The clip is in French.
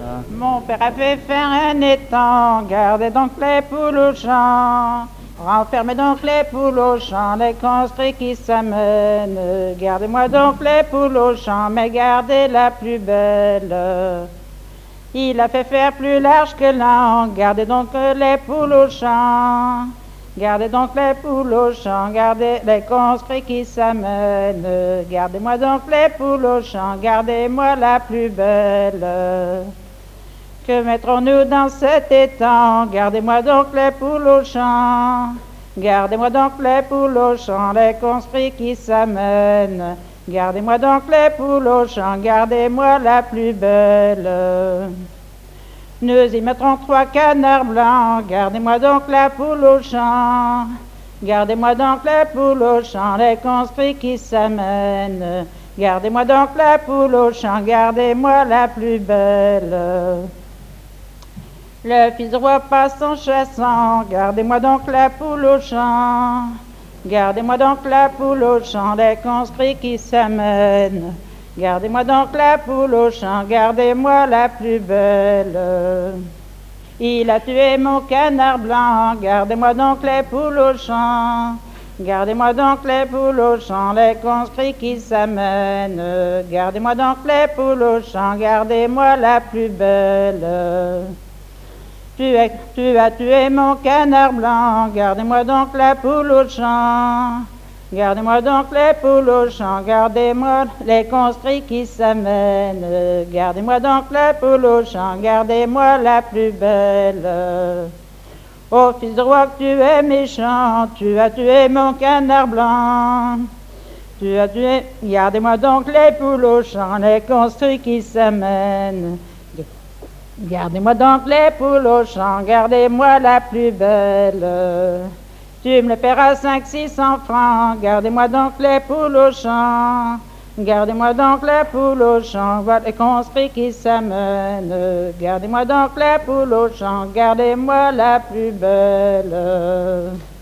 Mon père a fait faire un étang, gardez donc les poules au champ. Renfermez donc les poules au champ, les construits qui s'amènent. Gardez-moi donc les poules au champ, mais gardez la plus belle. Il a fait faire plus large que l'an, gardez donc les poules au champ. Gardez donc les poules au champ, gardez les conscrits qui s'amènent. Gardez-moi donc les poules au champ, gardez-moi la plus belle. Que mettrons-nous dans cet étang? Gardez-moi donc les poules au champ. Gardez-moi donc les poules au champ, les conscrits qui s'amènent. Gardez-moi donc les poules au champ, gardez-moi la plus belle. Nous y mettrons 3 canards blancs, gardez-moi donc la poule au champ. Gardez-moi donc la poule au champ, les conscrits qui s'amènent. Gardez-moi donc la poule au champ, gardez-moi la plus belle. Le fils du roi passe en chassant, gardez-moi donc la poule au champ. Gardez-moi donc la poule au champ, les conscrits qui s'amènent. Gardez-moi donc la poule au champ, gardez-moi la plus belle. Il a tué mon canard blanc, gardez-moi donc les poules au champ. Gardez-moi donc les poules au champ, les conscrits qui s'amènent. Gardez-moi donc les poules au champ, gardez-moi la plus belle. Tu as tué mon canard blanc, gardez-moi donc la poule au champ. Gardez-moi donc les poules au champ, gardez-moi les conscrits qui s'amènent. Gardez-moi donc la poule au champ, gardez-moi la plus belle. Ô fils du roi, que tu es méchant, tu as tué mon canard blanc. Tu as tué, gardez-moi donc les poules au champ, les conscrits qui s'amènent. Gardez-moi donc les poules au champ, gardez-moi la plus belle. Tu me les paieras 500-600 francs, gardez-moi donc les poules au champ. Gardez-moi donc les poules au champ, voilà les conscrits qui s'amènent. Gardez-moi donc les poules au champ, gardez-moi la plus belle.